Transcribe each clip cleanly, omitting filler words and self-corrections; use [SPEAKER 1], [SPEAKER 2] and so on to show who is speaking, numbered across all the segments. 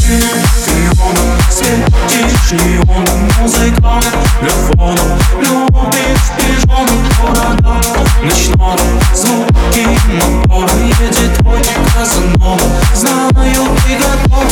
[SPEAKER 1] ночи ты неоном светишь, неоном музыка для фона. Любишь пижоны города, ночного звуки мотора. Едет твой Казанова, знаю, ты готова.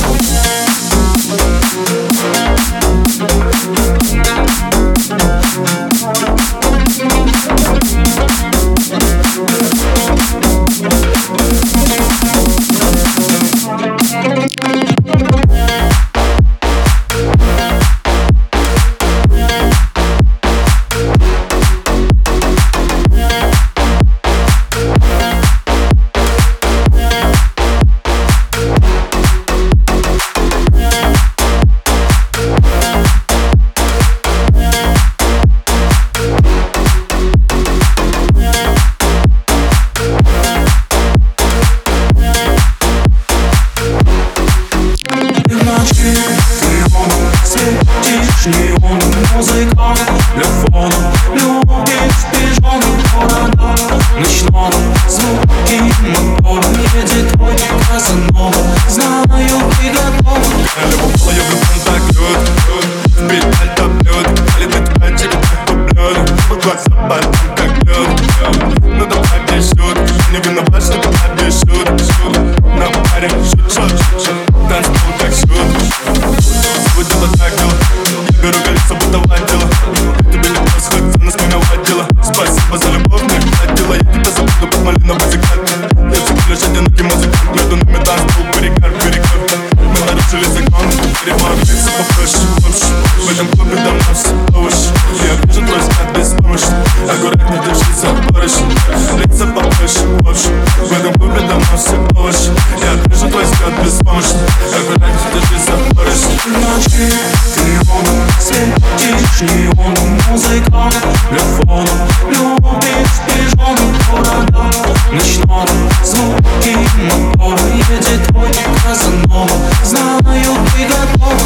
[SPEAKER 1] Неоном музыка для фона. Любишь пижоны города, ночного звуки мотора. Едет твой Казанова, знаю, ты готова.
[SPEAKER 2] Любовь я влюблен так лед, впредь альта блюд. Полетать по тебе поблюд, глаза потом как лед. Ну давай без шут, не виноват, что тебя без шут. На паре шут, танцпол как шут. Свой дело так дело, беру колесо, будто водила. Тебе не просто ценность меня водила. Спасибо за любовь, мне хватило. Я тебя забуду под малиновый закат. Я всего лишь одинокий музыкант. Между нами танцпол, перекар. Мы нарушили закон, перемолвиться попроще. В этом клубе давно все овощи. Я вижу твой взгляд беспомощный. Аккуратно держись за поручень, лица попроще. В общем, в этом клубе давно все овощи. Я вижу твой взгляд беспомощный. Аккуратно держись за поручень.
[SPEAKER 1] Ночи ты неоном светишь, неоном музыка для фона. Любишь пижоны города, ночного звуки мотора. Едет твой Казанова, знаю, ты готова.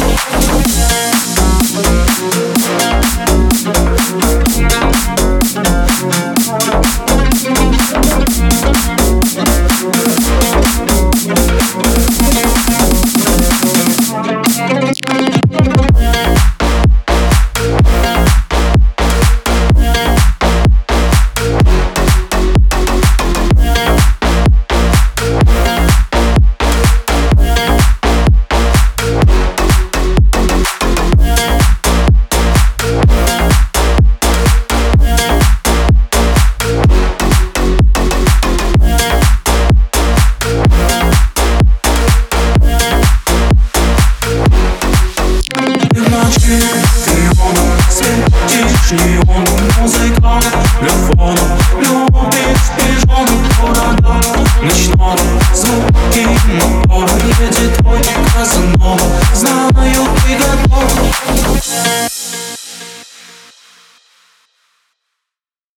[SPEAKER 1] Ты неоном светишь, неоном музыка